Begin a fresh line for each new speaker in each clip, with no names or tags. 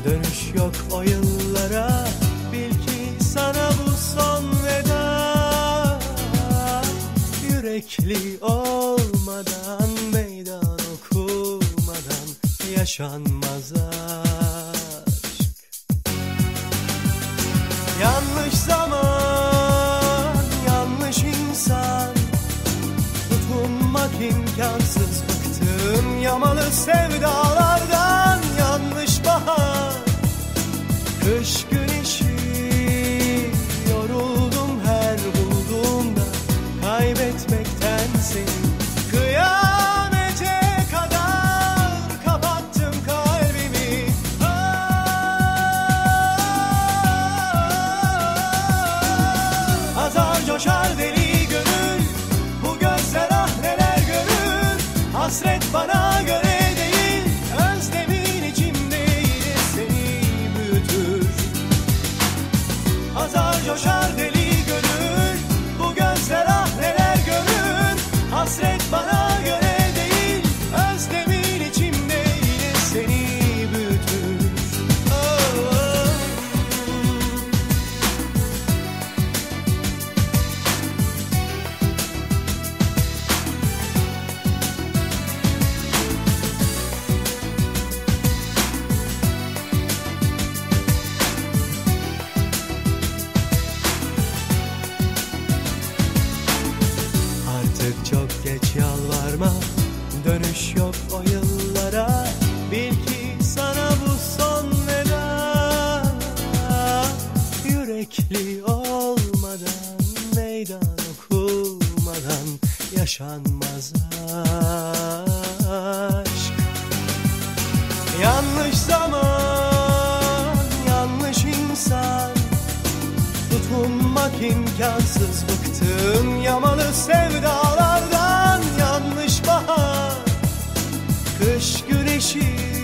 Dönüş yok o yıllara, bil ki sana bu son veda. Yürekli olmadan, meydan okumadan yaşanmaz aşk. Yanlış zaman, yanlış insan, tutunmak imkansız. Bıktım yamalı sevdalardan. Yanlış bahar, kış güneşi, yoruldum her bulduğumda kaybetmekten seni. Kıyamete kadar kapattım kalbimi. Azar coşar deli gönül, bu gözler ah neler görür. Hasret bana göre değil, özlemin içimde yine seni büyütür. Azar coşar deli gönül, bu gözler ah neler görür. Hasret bana göre değil, özlemin içimde yine seni büyütür. Oh, oh. Artık çok geç yalvarma, dönüş yok o yıllara. Bil ki sana bu son veda. Yürekli olmadan, meydan okumadan yaşanmaz aşk. Yanlış zaman, yanlış insan, tutunmak imkansız. Bıktım yamalı sevdalardan. Yanlış bahar, kış güneşi,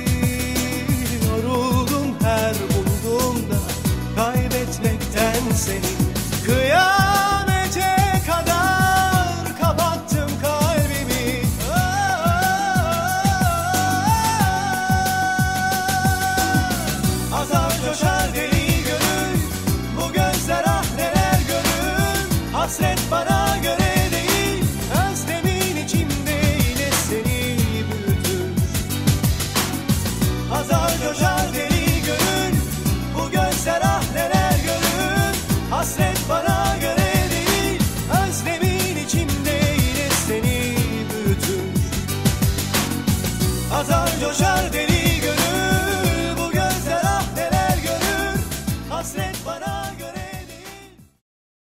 yoruldum her bulduğumda kaybetmekten seni. Kıyamete kadar kapattım kalbimi. Azar coşar deli gönül, bu gözler ah neler görür. Hasret bana göre değil, özlemin içimde yine seni büyütür. Azar coşar deli gönül, bu gözler ah neler görür. Hasret bana göre değil, özlemin içimde yine seni büyütür. Azar coşar